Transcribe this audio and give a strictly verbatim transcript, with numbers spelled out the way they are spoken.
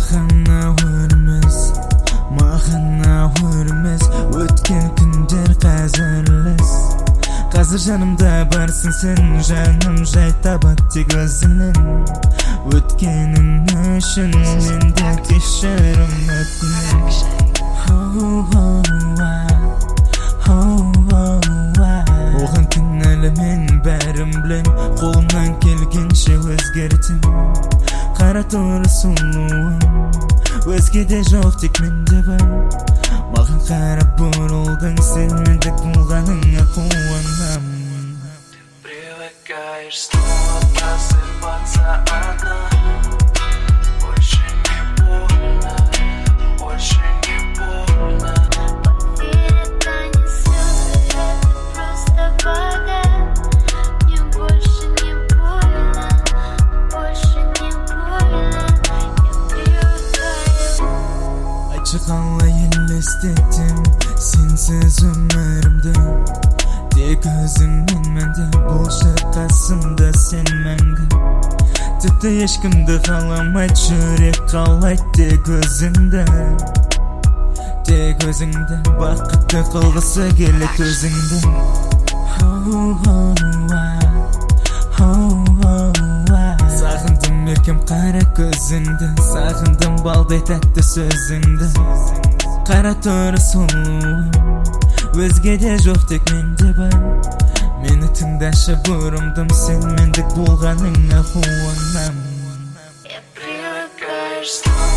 Махана өрміз, махана өрміз, өткен күндер қазірлес. Қазір жанымда барсың сен, жаным жай табат тек өзіңнен. Өткенің үшін менде кешірім өтінем. Оған кінәлі мен бәрін білем, қолымнан келгенше өзгертем. Қара торы сұлуым, өзгеде жоқ тек менде бар. Маған қарап бұрылдың, сен мендік болғаныңа қуанам. Привыкаешь снова просыпаться одна. Больше не больно, больше не больно. Поверь, это не слезы, это просто вода. Мне больше не больно, больше не больно. Я привыкаю. Айтшы қалай елестетем сенсіз өмірімді. Тек өзіңмен мәнді, болшы қасымда сен мәңгі. Тіпті ешкімді қаламайды, жүрек қалайды тек өзіңді. Тек өзіңді, бақытты қылғысы келеді өзіңді. Сағындым еркем қара көзіңді, сағындым балдай тәтті сөзіңді. Қара торы сұлуым, өзгеде жоқ тек менде бар. Мені тыңдашы бұрымдым, сен мендік болғаныңа қуанам. Привыкаешь снова